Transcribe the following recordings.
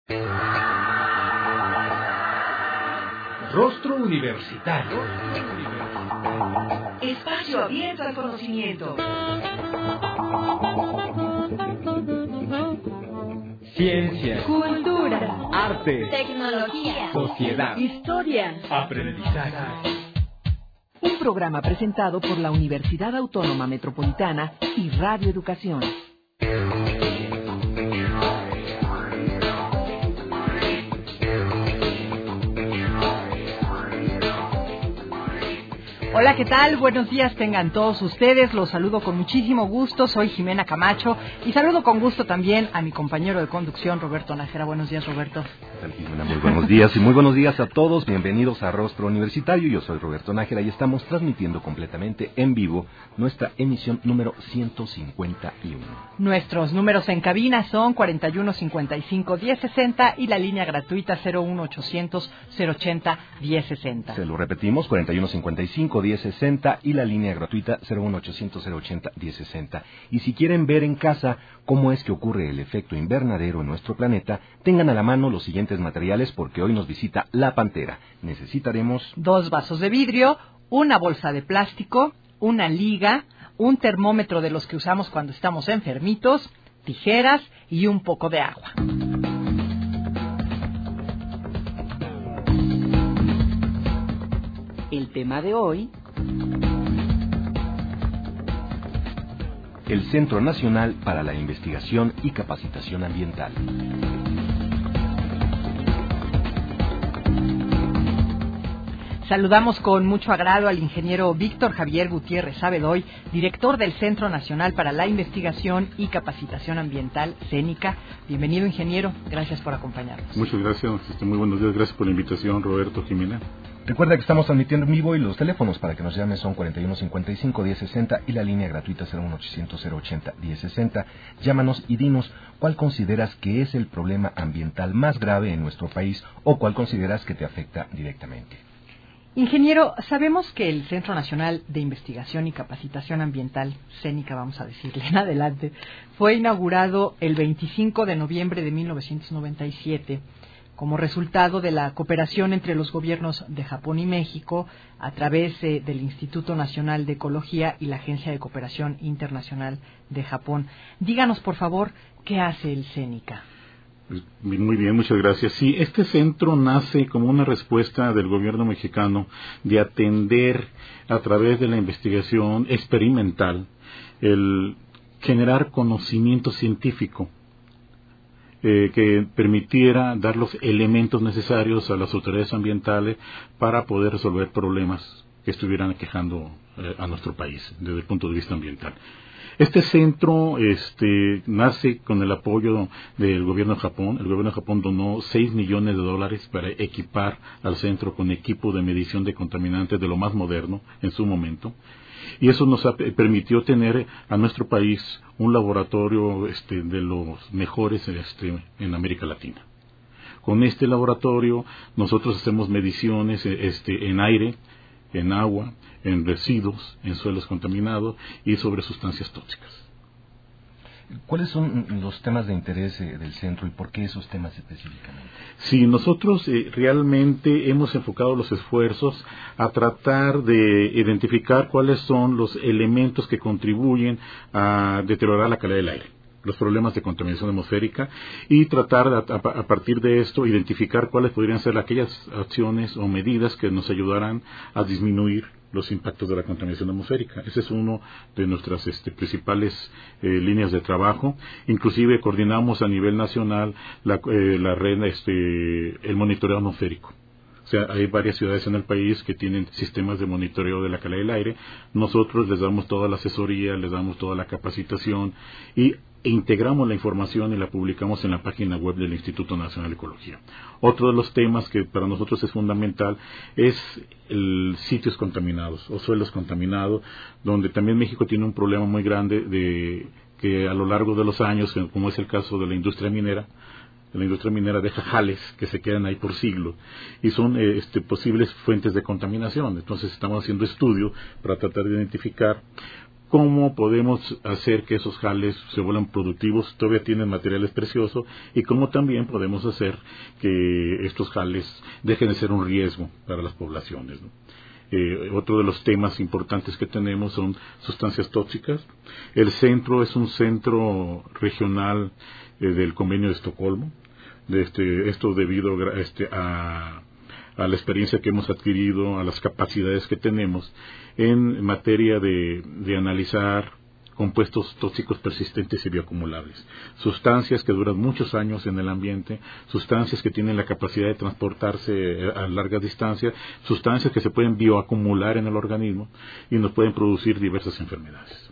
Rostro Universitario. Espacio abierto al conocimiento. Ciencia, cultura, arte, tecnología, sociedad, historia, aprendizaje. Un programa presentado por la Universidad Autónoma Metropolitana y Radio Educación. Hola, ¿qué tal? Buenos días tengan todos ustedes. Los saludo con muchísimo gusto. Soy Jimena Camacho y saludo con gusto también a mi compañero de conducción, Roberto Nájera. Buenos días, Roberto. ¿Qué tal, Jimena? Muy buenos días y muy buenos días a todos. Bienvenidos a Rostro Universitario. Yo soy Roberto Nájera y estamos transmitiendo completamente en vivo nuestra emisión número 151. Nuestros números en cabina son 4155-1060 y la línea gratuita 01800-080-1060. Se lo repetimos, 4155-1060 y la línea gratuita 01800-080-1060. Y si quieren ver en casa cómo es que ocurre el efecto invernadero en nuestro planeta, tengan a la mano los siguientes materiales porque hoy nos visita la Pantera. Necesitaremos 2 vasos de vidrio, una bolsa de plástico, una liga, un termómetro de los que usamos cuando estamos enfermitos, tijeras y un poco de agua. El tema de hoy: el Centro Nacional para la Investigación y Capacitación Ambiental. Saludamos con mucho agrado al ingeniero Víctor Javier Gutiérrez Sabedoy, director del Centro Nacional para la Investigación y Capacitación Ambiental, CENICA. Bienvenido, ingeniero. Gracias por acompañarnos. Muchas gracias. Muy buenos días. Gracias por la invitación, Roberto, Jimena. Recuerda que estamos transmitiendo en vivo y los teléfonos para que nos llamen son 4155-1060 y la línea gratuita 01800-080-1060. Llámanos y dinos cuál consideras que es el problema ambiental más grave en nuestro país o cuál consideras que te afecta directamente. Ingeniero, sabemos que el Centro Nacional de Investigación y Capacitación Ambiental, CENICA vamos a decirle en adelante, fue inaugurado el 25 de noviembre de 1997 como resultado de la cooperación entre los gobiernos de Japón y México a través del Instituto Nacional de Ecología y la Agencia de Cooperación Internacional de Japón. Díganos, por favor, ¿qué hace el CENICA? Muy bien, muchas gracias. Sí, este centro nace como una respuesta del gobierno mexicano de atender a través de la investigación experimental el generar conocimiento científico que permitiera dar los elementos necesarios a las autoridades ambientales para poder resolver problemas que estuvieran aquejando a nuestro país desde el punto de vista ambiental. Este centro nace con el apoyo del gobierno de Japón. El gobierno de Japón donó $6 millones para equipar al centro con equipo de medición de contaminantes de lo más moderno en su momento. Y eso nos permitió tener a nuestro país un laboratorio de los mejores en América Latina. Con este laboratorio nosotros hacemos mediciones en aire, en agua, en residuos, en suelos contaminados y sobre sustancias tóxicas. ¿Cuáles son los temas de interés del centro y por qué esos temas específicamente? Sí, nosotros realmente hemos enfocado los esfuerzos a tratar de identificar cuáles son los elementos que contribuyen a deteriorar la calidad del aire, los problemas de contaminación atmosférica, y tratar a partir de esto identificar cuáles podrían ser aquellas acciones o medidas que nos ayudarán a disminuir los impactos de la contaminación atmosférica. Ese es uno de nuestras principales líneas de trabajo. Inclusive coordinamos a nivel nacional la red, el monitoreo atmosférico. O sea, hay varias ciudades en el país que tienen sistemas de monitoreo de la calidad del aire. Nosotros les damos toda la asesoría, les damos toda la capacitación e integramos la información y la publicamos en la página web del Instituto Nacional de Ecología. Otro de los temas que para nosotros es fundamental es sitios contaminados o suelos contaminados, donde también México tiene un problema muy grande de que a lo largo de los años, como es el caso de la industria minera deja jales que se quedan ahí por siglos y son posibles fuentes de contaminación. Entonces estamos haciendo estudios para tratar de identificar cómo podemos hacer que esos jales se vuelvan productivos, todavía tienen materiales preciosos, y cómo también podemos hacer que estos jales dejen de ser un riesgo para las poblaciones, ¿no? Otro de los temas importantes que tenemos son sustancias tóxicas. El centro es un centro regional del Convenio de Estocolmo. Esto debido a la experiencia que hemos adquirido, a las capacidades que tenemos en materia de analizar compuestos tóxicos persistentes y bioacumulables, sustancias que duran muchos años en el ambiente, sustancias que tienen la capacidad de transportarse a largas distancias, sustancias que se pueden bioacumular en el organismo y nos pueden producir diversas enfermedades.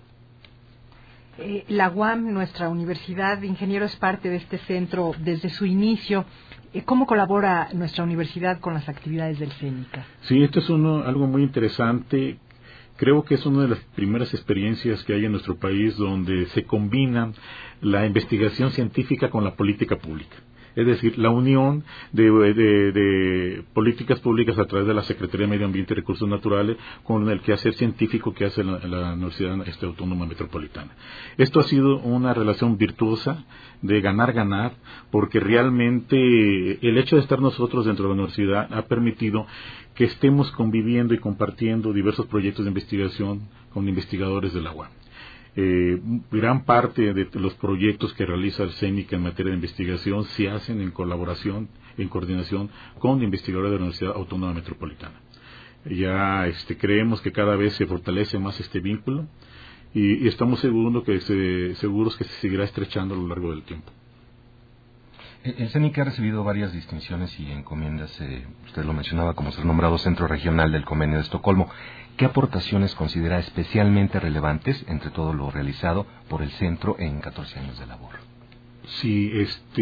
La UAM, nuestra universidad, ingeniero, es parte de este centro desde su inicio. ¿Cómo colabora nuestra universidad con las actividades del CENICA? Sí, esto es algo muy interesante. Creo que es una de las primeras experiencias que hay en nuestro país donde se combina la investigación científica con la política pública. Es decir, la unión de políticas públicas a través de la Secretaría de Medio Ambiente y Recursos Naturales con el quehacer científico que hace la Universidad Autónoma Metropolitana. Esto ha sido una relación virtuosa de ganar-ganar, porque realmente el hecho de estar nosotros dentro de la universidad ha permitido que estemos conviviendo y compartiendo diversos proyectos de investigación con investigadores de la UAM. Gran parte de los proyectos que realiza el CENICA en materia de investigación se hacen en colaboración, en coordinación con investigadores de la Universidad Autónoma Metropolitana. Ya creemos que cada vez se fortalece más este vínculo y estamos seguros que se seguirá estrechando a lo largo del tiempo. El CENICA ha recibido varias distinciones y encomiendas, usted lo mencionaba, como ser nombrado Centro Regional del Convenio de Estocolmo. ¿Qué aportaciones considera especialmente relevantes entre todo lo realizado por el centro en 14 años de labor? Sí,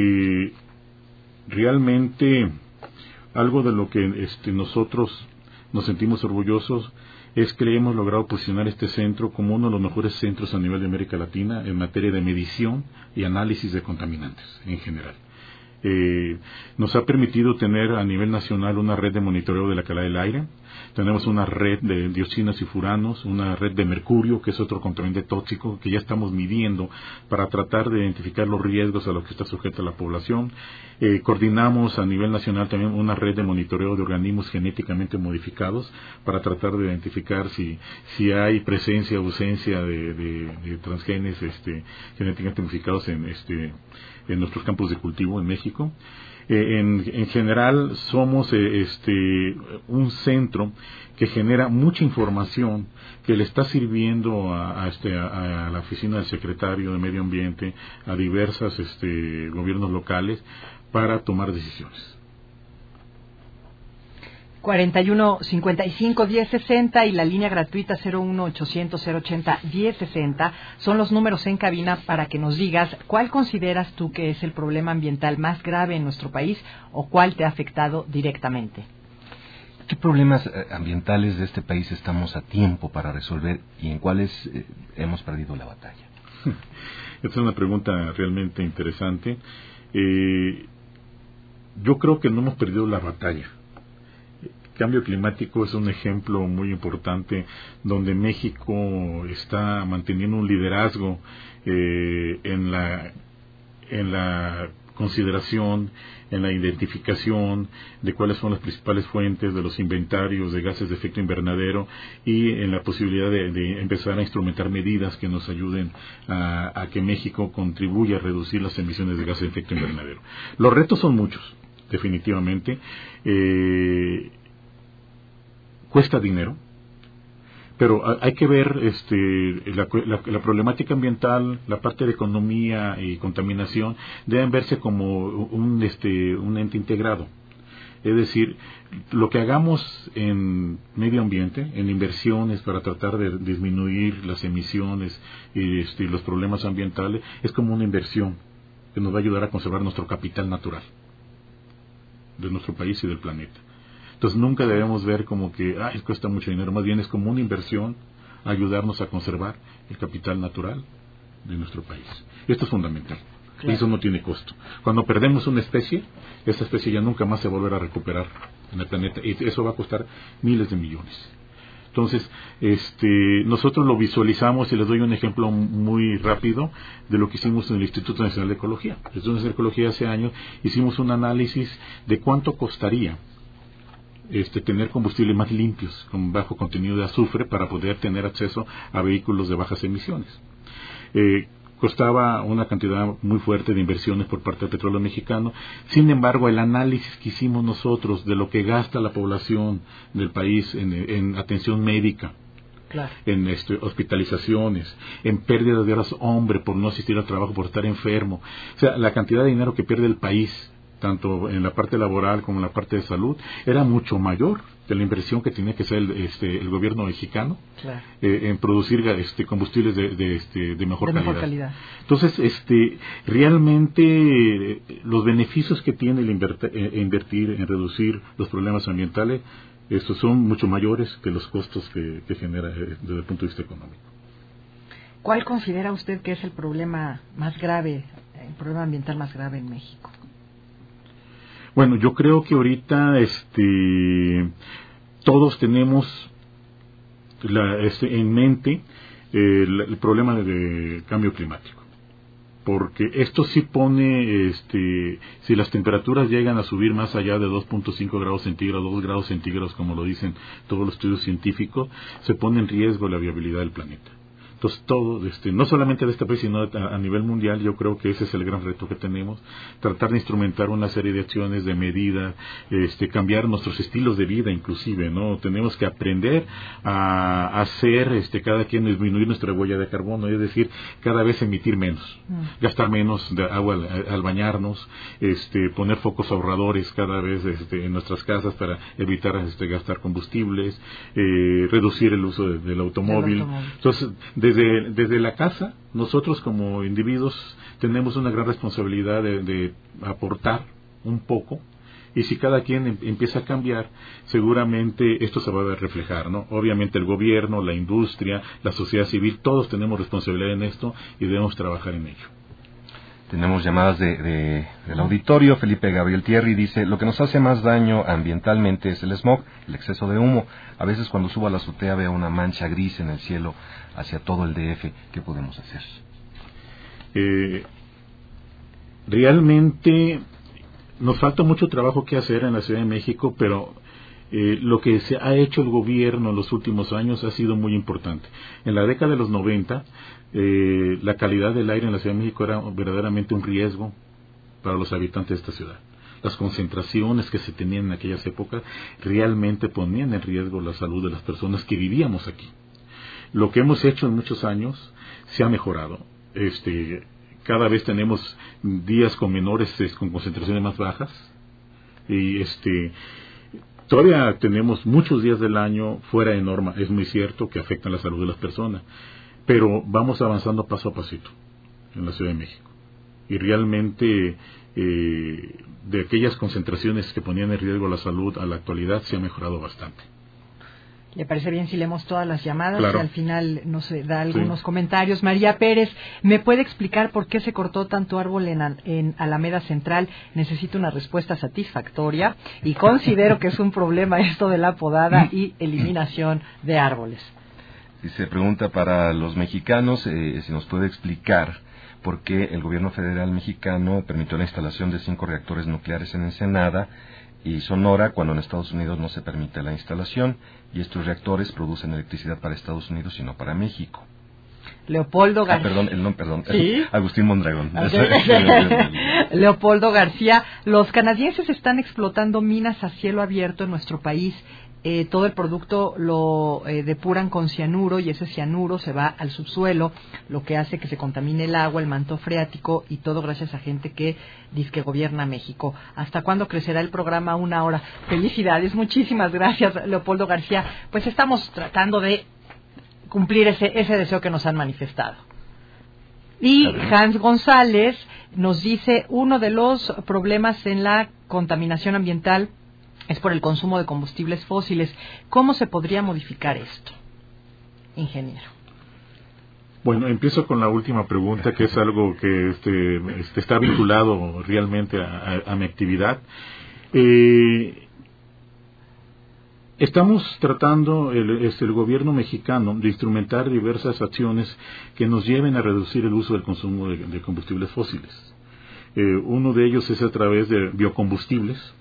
realmente algo de lo que nosotros nos sentimos orgullosos es que hemos logrado posicionar este centro como uno de los mejores centros a nivel de América Latina en materia de medición y análisis de contaminantes en general. Nos ha permitido tener a nivel nacional una red de monitoreo de la calidad del aire. Tenemos una red de dioxinas y furanos, una red de mercurio, que es otro contaminante tóxico que ya estamos midiendo para tratar de identificar los riesgos a los que está sujeta la población. Coordinamos a nivel nacional también una red de monitoreo de organismos genéticamente modificados para tratar de identificar si hay presencia o ausencia de transgenes genéticamente modificados en nuestros campos de cultivo en México. En general somos un centro que genera mucha información que le está sirviendo a la oficina del secretario de Medio Ambiente, a diversos gobiernos locales para tomar decisiones. 41-55-1060 y la línea gratuita 01-800-080-1060 son los números en cabina para que nos digas cuál consideras tú que es el problema ambiental más grave en nuestro país o cuál te ha afectado directamente. ¿Qué problemas ambientales de este país estamos a tiempo para resolver y en cuáles hemos perdido la batalla? Esta es una pregunta realmente interesante. Yo creo que no hemos perdido la batalla. Cambio climático es un ejemplo muy importante donde México está manteniendo un liderazgo en la consideración, en la identificación de cuáles son las principales fuentes de los inventarios de gases de efecto invernadero y en la posibilidad de empezar a instrumentar medidas que nos ayuden a que México contribuya a reducir las emisiones de gases de efecto invernadero. Los retos son muchos, definitivamente. Cuesta dinero, pero hay que ver la problemática ambiental, la parte de economía y contaminación deben verse como un ente integrado. Es decir, lo que hagamos en medio ambiente, en inversiones para tratar de disminuir las emisiones y los problemas ambientales, es como una inversión que nos va a ayudar a conservar nuestro capital natural de nuestro país y del planeta. Entonces nunca debemos ver como que cuesta mucho dinero, más bien es como una inversión a ayudarnos a conservar el capital natural de nuestro país. Esto es fundamental. Claro. Eso no tiene costo. Cuando perdemos una especie, esa especie ya nunca más se volverá a recuperar en el planeta y eso va a costar miles de millones. Entonces, nosotros lo visualizamos y les doy un ejemplo muy rápido de lo que hicimos en el Instituto Nacional de Ecología. El Instituto Nacional de Ecología hace años hicimos un análisis de cuánto costaría tener combustibles más limpios, con bajo contenido de azufre, para poder tener acceso a vehículos de bajas emisiones. Costaba una cantidad muy fuerte de inversiones por parte del petróleo mexicano. Sin embargo, el análisis que hicimos nosotros de lo que gasta la población del país en atención médica, claro, en hospitalizaciones, en pérdida de horas hombre por no asistir al trabajo, por estar enfermo, o sea, la cantidad de dinero que pierde el país, tanto en la parte laboral como en la parte de salud, era mucho mayor de la inversión que tenía que hacer el gobierno mexicano, claro, en producir combustibles de mejor calidad. Entonces, realmente los beneficios que tiene el invertir en reducir los problemas ambientales, estos son mucho mayores que los costos que genera desde el punto de vista económico. ¿Cuál considera usted que es el problema más grave, el problema ambiental más grave en México? Bueno, yo creo que ahorita todos tenemos en mente el problema de cambio climático, porque esto sí pone, si las temperaturas llegan a subir más allá de 2.5 grados centígrados, 2 grados centígrados, como lo dicen todos los estudios científicos, se pone en riesgo la viabilidad del planeta. Entonces, todo, no solamente de este país, sino a nivel mundial, yo creo que ese es el gran reto que tenemos, tratar de instrumentar una serie de acciones, de medidas, cambiar nuestros estilos de vida inclusive, ¿no? Tenemos que aprender a hacer, cada quien disminuir nuestra huella de carbono, es decir, cada vez emitir menos, gastar menos de agua al bañarnos, poner focos ahorradores cada vez en nuestras casas para evitar gastar combustibles, reducir el uso del automóvil. Entonces, desde la casa, nosotros como individuos tenemos una gran responsabilidad de aportar un poco, y si cada quien empieza a cambiar, seguramente esto se va a ver reflejar, ¿no? Obviamente el gobierno, la industria, la sociedad civil, todos tenemos responsabilidad en esto y debemos trabajar en ello. Tenemos llamadas del auditorio. Felipe Gabriel Thierry dice: lo que nos hace más daño ambientalmente es el smog, el exceso de humo. A veces cuando subo a la azotea veo una mancha gris en el cielo hacia todo el DF. ¿Qué podemos hacer? Realmente nos falta mucho trabajo que hacer en la Ciudad de México, pero lo que se ha hecho el gobierno en los últimos años ha sido muy importante. En la década de los 90, la calidad del aire en la Ciudad de México era verdaderamente un riesgo para los habitantes de esta ciudad. Las concentraciones que se tenían en aquellas épocas realmente ponían en riesgo la salud de las personas que vivíamos aquí. Lo que hemos hecho en muchos años se ha mejorado. Cada vez tenemos días con menores, con concentraciones más bajas, y todavía tenemos muchos días del año fuera de norma, es muy cierto que afectan la salud de las personas, pero vamos avanzando paso a pasito en la Ciudad de México. Y realmente de aquellas concentraciones que ponían en riesgo la salud a la actualidad se ha mejorado bastante. ¿Le parece bien si leemos todas las llamadas? Claro. Y al final nos da algunos comentarios. María Pérez, ¿me puede explicar por qué se cortó tanto árbol en Alameda Central? Necesito una respuesta satisfactoria y considero que es un problema esto de la podada y eliminación de árboles. Y se pregunta para los mexicanos si nos puede explicar por qué el gobierno federal mexicano permitió la instalación de 5 reactores nucleares en Ensenada y Sonora, cuando en Estados Unidos no se permite la instalación, y estos reactores producen electricidad para Estados Unidos y no para México. Leopoldo García. Perdón. ¿Sí? Agustín Mondragón. Okay. Leopoldo García, los canadienses están explotando minas a cielo abierto en nuestro país. Todo el producto lo depuran con cianuro y ese cianuro se va al subsuelo, lo que hace que se contamine el agua, el manto freático y todo gracias a gente que dice que gobierna México. ¿Hasta cuándo crecerá el programa? 1 hora. Felicidades, muchísimas gracias, Leopoldo García. Pues estamos tratando de cumplir ese deseo que nos han manifestado. Y Hans González nos dice: uno de los problemas en la contaminación ambiental es por el consumo de combustibles fósiles. ¿Cómo se podría modificar esto, ingeniero? Bueno, empiezo con la última pregunta, que es algo que está vinculado realmente a mi actividad. Estamos tratando, el gobierno mexicano, de instrumentar diversas acciones que nos lleven a reducir el uso del consumo de combustibles fósiles. Uno de ellos es a través de biocombustibles,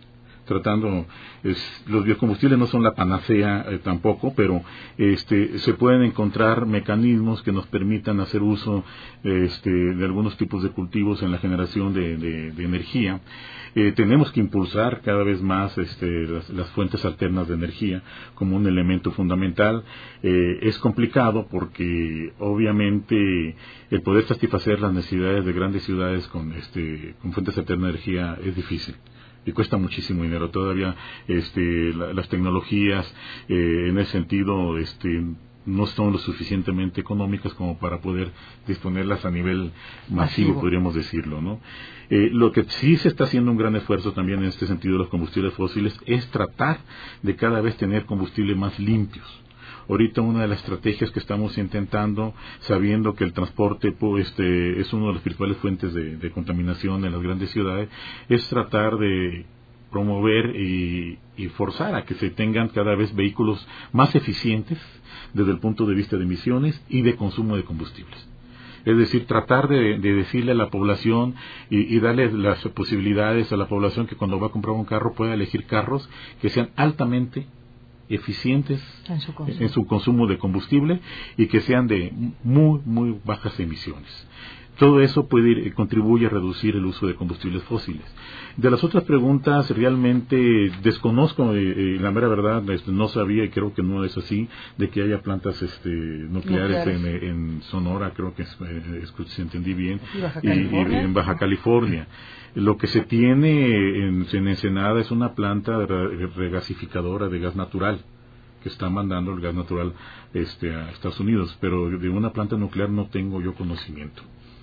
los biocombustibles no son la panacea tampoco, pero se pueden encontrar mecanismos que nos permitan hacer uso de algunos tipos de cultivos en la generación de energía. Tenemos que impulsar cada vez más las fuentes alternas de energía como un elemento fundamental. Es complicado porque obviamente el poder satisfacer las necesidades de grandes ciudades con fuentes alternas de energía es difícil. Y cuesta muchísimo dinero. Todavía las tecnologías en ese sentido no son lo suficientemente económicas como para poder disponerlas a nivel masivo, podríamos decirlo, ¿no? Lo que sí se está haciendo un gran esfuerzo también en este sentido de los combustibles fósiles es tratar de cada vez tener combustibles más limpios. Ahorita una de las estrategias que estamos intentando, sabiendo que el transporte es una de las principales fuentes de contaminación en las grandes ciudades, es tratar de promover y forzar a que se tengan cada vez vehículos más eficientes desde el punto de vista de emisiones y de consumo de combustibles. Es decir, tratar de decirle a la población y darle las posibilidades a la población que cuando va a comprar un carro pueda elegir carros que sean altamente eficientes en su consumo de combustible y que sean de muy, muy bajas emisiones. Todo eso contribuye a reducir el uso de combustibles fósiles. De las otras preguntas, realmente desconozco, la mera verdad, no sabía, y creo que no es así, de que haya plantas nucleares en Sonora, creo que si entendí bien, y en Baja California. Lo que se tiene en Ensenada es una planta regasificadora de gas natural, que está mandando el gas natural a Estados Unidos, pero de una planta nuclear no tengo yo conocimiento.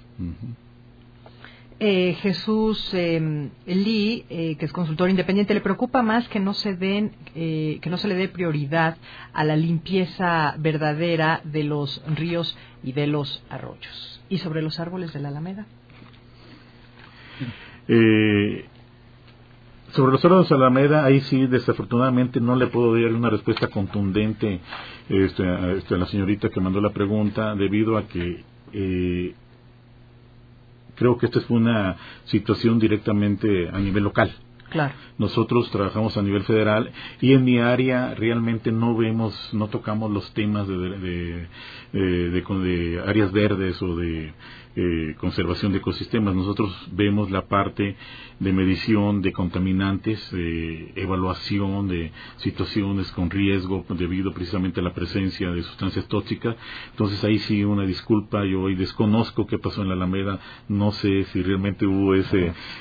Jesús Lee, que es consultor independiente, le preocupa más que no se le dé prioridad a la limpieza verdadera de los ríos y de los arroyos. ¿Y sobre los árboles de la Alameda? Sobre los árboles de la Alameda, ahí sí, desafortunadamente no le puedo dar una respuesta contundente a la señorita que mandó la pregunta, debido a que creo que esta fue una situación directamente a nivel local. Claro. Nosotros trabajamos a nivel federal y en mi área realmente no tocamos los temas de áreas verdes o de conservación de ecosistemas. Nosotros vemos la parte de medición de contaminantes, evaluación de situaciones con riesgo debido precisamente a la presencia de sustancias tóxicas. Entonces ahí sí una disculpa, yo hoy desconozco qué pasó en la Alameda, no sé si realmente hubo esa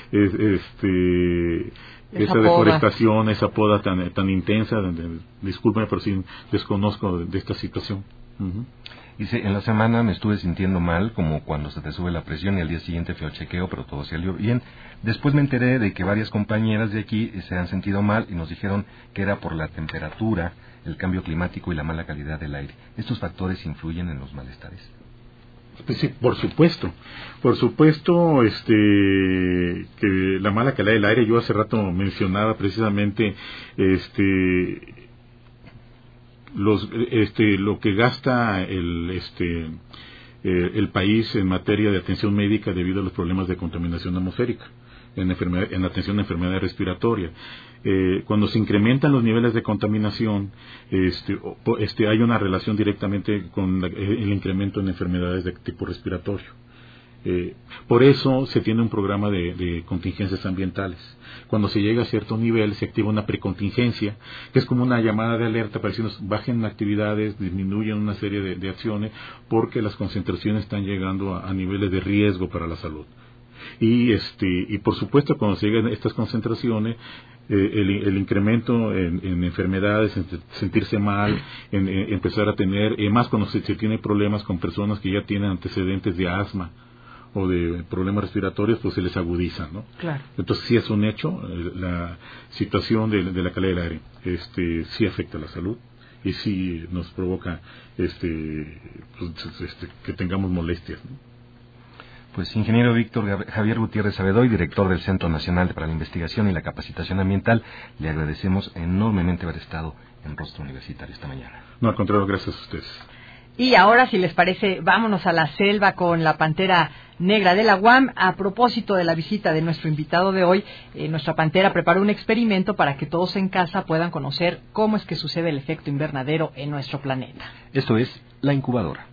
deforestación, esa poda tan intensa. Discúlpeme, pero sí desconozco de esta situación. Dice, en la semana me estuve sintiendo mal, como cuando se te sube la presión, y al día siguiente fui al chequeo, pero todo salió bien. Después me enteré de que varias compañeras de aquí se han sentido mal y nos dijeron que era por la temperatura, el cambio climático y la mala calidad del aire. ¿Estos factores influyen en los malestares? Pues sí, por supuesto, que la mala calidad del aire, yo hace rato mencionaba precisamente lo que gasta el país en materia de atención médica debido a los problemas de contaminación atmosférica, en atención a enfermedades respiratorias. Cuando se incrementan los niveles de contaminación, hay una relación directamente con el incremento en enfermedades de tipo respiratorio. Por eso se tiene un programa de contingencias ambientales. Cuando se llega a cierto nivel se activa una precontingencia, que es como una llamada de alerta para decirnos bajen actividades, disminuyan una serie de acciones, porque las concentraciones están llegando a niveles de riesgo para la salud. Y por supuesto, cuando se llegan a estas concentraciones, el incremento en enfermedades, en sentirse mal, en empezar a tener, más cuando se tiene problemas con personas que ya tienen antecedentes de asma o de problemas respiratorios, pues se les agudiza, ¿no? Claro. Entonces sí es un hecho, la situación de la calidad del aire sí afecta a la salud y sí nos provoca que tengamos molestias, ¿no? Pues ingeniero Víctor Javier Gutiérrez Sabedoy, director del Centro Nacional para la Investigación y la Capacitación Ambiental, le agradecemos enormemente haber estado en Rostro Universitario esta mañana. No, al contrario, gracias a ustedes. Y ahora, si les parece, vámonos a la selva con la pantera negra de la UAM. A propósito de la visita de nuestro invitado de hoy, nuestra pantera preparó un experimento para que todos en casa puedan conocer cómo es que sucede el efecto invernadero en nuestro planeta. Esto es La Incubadora.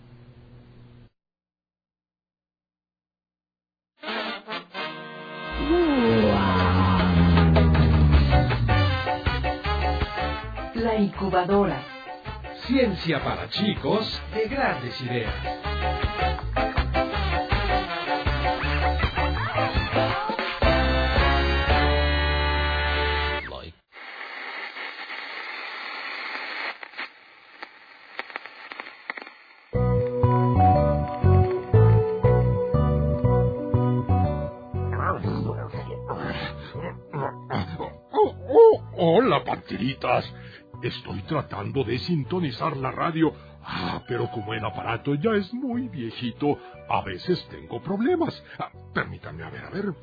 La Incubadora. Ciencia para chicos de grandes ideas. Hola, panteritas. Estoy tratando de sintonizar la radio. Pero como el aparato ya es muy viejito, a veces tengo problemas. Permítanme, a ver.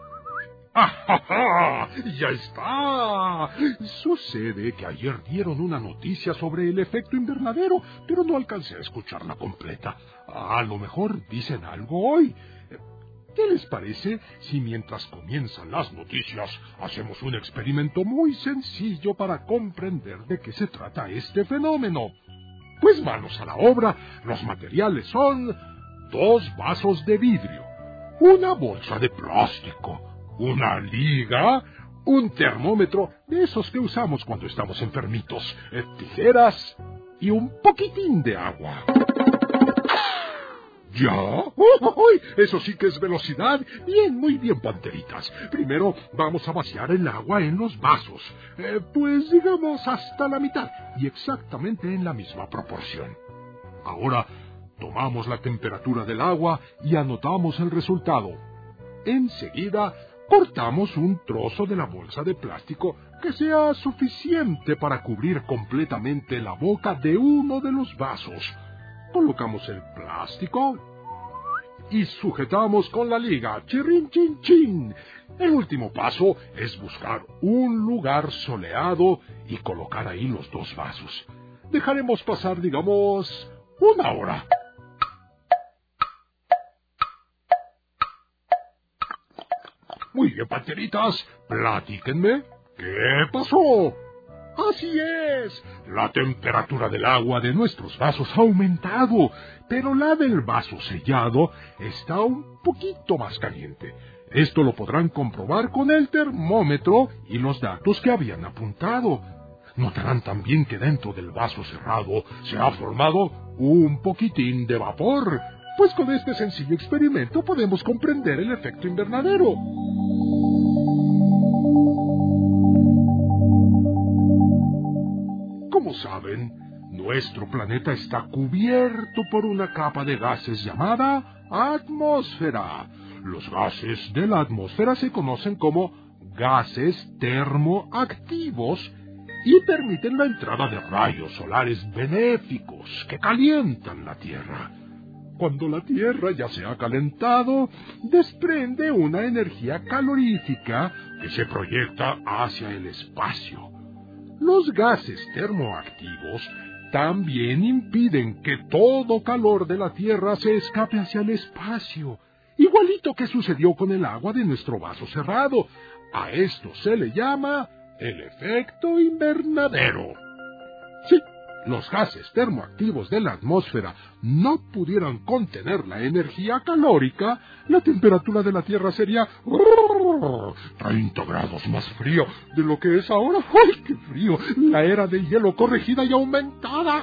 ¡Ah! ¡Ya está! Sucede que ayer dieron una noticia sobre el efecto invernadero, pero no alcancé a escucharla completa. A lo mejor dicen algo hoy. ¿Qué les parece si mientras comienzan las noticias hacemos un experimento muy sencillo para comprender de qué se trata este fenómeno? Pues manos a la obra. Los materiales son 2 vasos de vidrio, una bolsa de plástico, una liga, un termómetro de esos que usamos cuando estamos enfermitos, tijeras y un poquitín de agua. ¿Ya? ¡Uy! Eso sí que es velocidad. Bien, muy bien, panteritas. Primero vamos a vaciar el agua en los vasos. Pues digamos hasta la mitad y exactamente en la misma proporción. Ahora tomamos la temperatura del agua y anotamos el resultado. Enseguida cortamos un trozo de la bolsa de plástico que sea suficiente para cubrir completamente la boca de uno de los vasos. Colocamos el plástico y sujetamos con la liga. ¡Chirrin, chin, chin! El último paso es buscar un lugar soleado y colocar ahí los 2 vasos. Dejaremos pasar, digamos, 1 hora. Muy bien, panteritas, platíquenme. ¿Qué pasó? Así es, la temperatura del agua de nuestros vasos ha aumentado, pero la del vaso sellado está un poquito más caliente. Esto lo podrán comprobar con el termómetro y los datos que habían apuntado. Notarán también que dentro del vaso cerrado se ha formado un poquitín de vapor, pues con este sencillo experimento podemos comprender el efecto invernadero. Como saben, nuestro planeta está cubierto por una capa de gases llamada atmósfera. Los gases de la atmósfera se conocen como gases termoactivos y permiten la entrada de rayos solares benéficos que calientan la Tierra. Cuando la Tierra ya se ha calentado, desprende una energía calorífica que se proyecta hacia el espacio. Los gases termoactivos también impiden que todo calor de la Tierra se escape hacia el espacio, igualito que sucedió con el agua de nuestro vaso cerrado. A esto se le llama el efecto invernadero. Sí, los gases termoactivos de la atmósfera no pudieran contener la energía calórica, la temperatura de la Tierra sería 30 grados más frío de lo que es ahora. ¡Ay, qué frío! La era del hielo corregida y aumentada.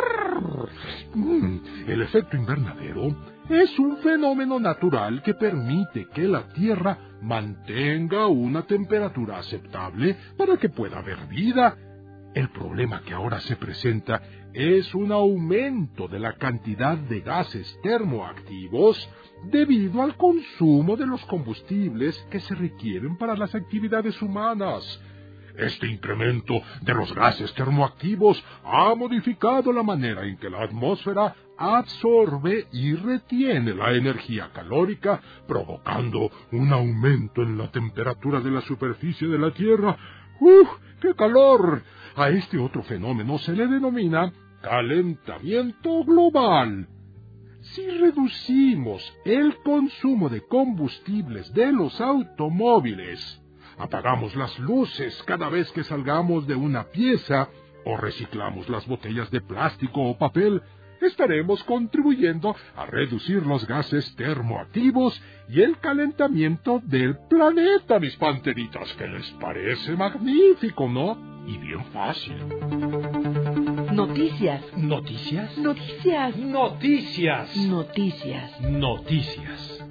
El efecto invernadero es un fenómeno natural que permite que la Tierra mantenga una temperatura aceptable para que pueda haber vida. El problema que ahora se presenta es un aumento de la cantidad de gases termoactivos debido al consumo de los combustibles que se requieren para las actividades humanas. Este incremento de los gases termoactivos ha modificado la manera en que la atmósfera absorbe y retiene la energía calórica, provocando un aumento en la temperatura de la superficie de la Tierra. ¡Uf! ¡Qué calor! A este otro fenómeno se le denomina calentamiento global. Si reducimos el consumo de combustibles de los automóviles, apagamos las luces cada vez que salgamos de una pieza o reciclamos las botellas de plástico o papel, estaremos contribuyendo a reducir los gases termoactivos y el calentamiento del planeta, mis panteritas, que les parece magnífico, ¿no? Y bien fácil. Noticias. ¿Noticias? Noticias. Noticias. Noticias. Noticias.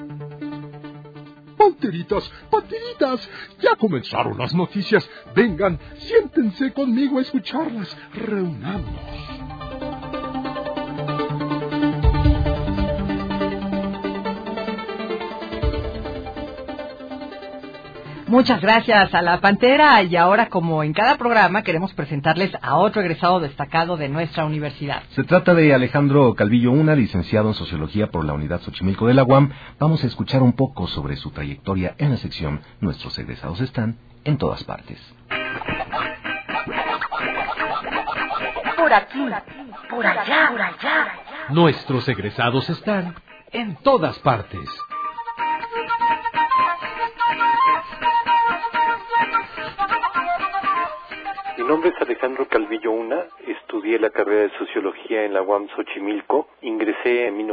Panteritas, ya comenzaron las noticias. Vengan, siéntense conmigo a escucharlas. Reunamos. Muchas gracias a la Pantera, y ahora, como en cada programa, queremos presentarles a otro egresado destacado de nuestra universidad. Se trata de Alejandro Calvillo Una, licenciado en Sociología por la Unidad Xochimilco de la UAM. Vamos a escuchar un poco sobre su trayectoria en la sección Nuestros egresados están en todas partes. Por aquí, por allá, por allá. Nuestros egresados están en todas partes. Mi nombre es Alejandro Calvillo Una, estudié la carrera de Sociología en la UAM Xochimilco, ingresé en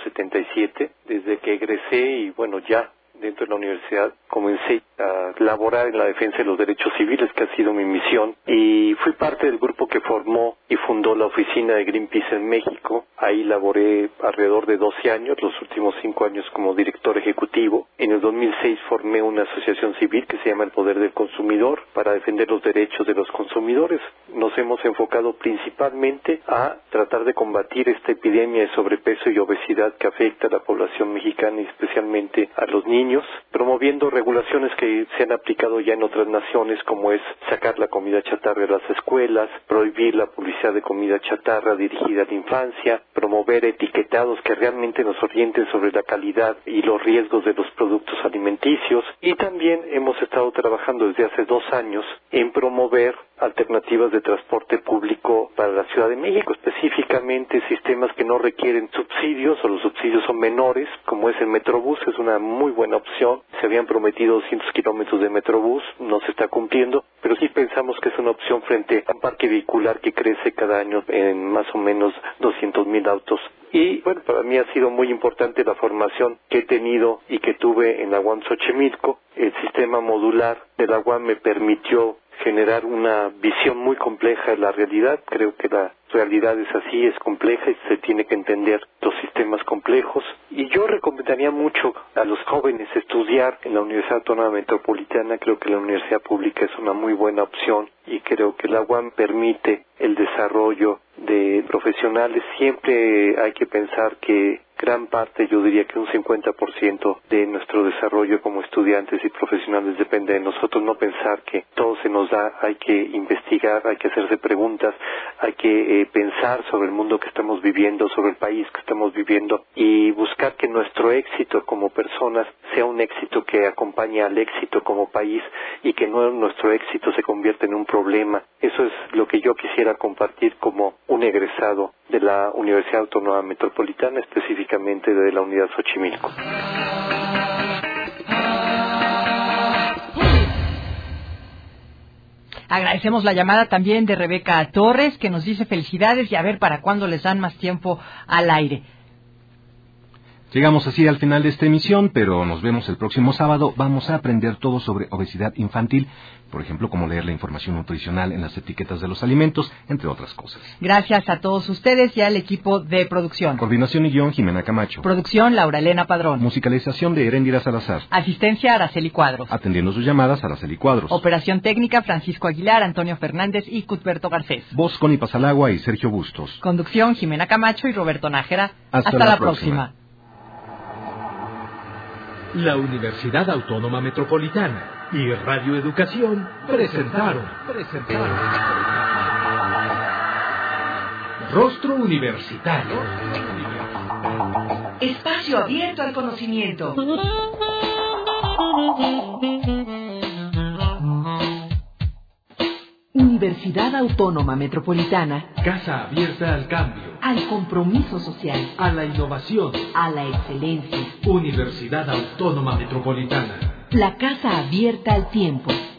1977, desde que egresé y bueno, ya dentro de la universidad comencé a laborar en la defensa de los derechos civiles, que ha sido mi misión, y fui parte del grupo que formó y fundó la oficina de Greenpeace en México. Ahí laboré alrededor de 12 años, los últimos 5 años como director ejecutivo. En el 2006 formé una asociación civil que se llama El Poder del Consumidor para defender los derechos de los consumidores. Nos hemos enfocado principalmente a tratar de combatir esta epidemia de sobrepeso y obesidad que afecta a la población mexicana y especialmente a los niños, promoviendo regulaciones que se han aplicado ya en otras naciones, como es sacar la comida chatarra de las escuelas, prohibir la publicidad de comida chatarra dirigida a la infancia, promover etiquetados que realmente nos orienten sobre la calidad y los riesgos de los productos alimenticios, y también hemos estado trabajando desde hace 2 años en promover alternativas de transporte público para la Ciudad de México, específicamente sistemas que no requieren subsidios o los subsidios son menores, como es el Metrobús. Es una muy buena opción. Se habían prometido 200 kilómetros de Metrobús, no se está cumpliendo, pero sí pensamos que es una opción frente a un parque vehicular que crece cada año en más o menos 200,000 autos. Y bueno, para mí ha sido muy importante la formación que he tenido y que tuve en la UAM Xochimilco. El sistema modular de la UAM me permitió generar una visión muy compleja de la realidad. Creo que la realidad es así, es compleja y se tiene que entender los sistemas complejos. Y yo recomendaría mucho a los jóvenes estudiar en la Universidad Autónoma Metropolitana. Creo que la universidad pública es una muy buena opción y creo que la UAM permite el desarrollo de profesionales. Siempre hay que pensar que gran parte, yo diría que un 50% de nuestro desarrollo como estudiantes y profesionales depende de nosotros. No pensar que todo se nos da, hay que investigar, hay que hacerse preguntas, hay que pensar sobre el mundo que estamos viviendo, sobre el país que estamos viviendo y buscar que nuestro éxito como personas sea un éxito que acompañe al éxito como país y que no nuestro éxito se convierta en un problema. Eso es lo que yo quisiera compartir como un egresado de la Universidad Autónoma Metropolitana, específicamente de la Unidad Xochimilco. Agradecemos la llamada también de Rebeca Torres, que nos dice felicidades y a ver para cuándo les dan más tiempo al aire. Llegamos así al final de esta emisión, pero nos vemos el próximo sábado. Vamos a aprender todo sobre obesidad infantil, por ejemplo, cómo leer la información nutricional en las etiquetas de los alimentos, entre otras cosas. Gracias a todos ustedes y al equipo de producción. Coordinación y guión, Jimena Camacho. Producción, Laura Elena Padrón. Musicalización de Heréndira Salazar. Asistencia, Araceli Cuadros. Atendiendo sus llamadas, Araceli Cuadros. Operación técnica, Francisco Aguilar, Antonio Fernández y Cuthberto Garcés. Voz, Connie Pasalagua y Sergio Bustos. Conducción, Jimena Camacho y Roberto Nájera. Hasta la próxima. La Universidad Autónoma Metropolitana y Radio Educación presentaron Rostro Universitario. Espacio abierto al conocimiento. Universidad Autónoma Metropolitana. Casa abierta al cambio, Al compromiso social. a la innovación. A la excelencia. Universidad Autónoma Metropolitana. La casa abierta al tiempo.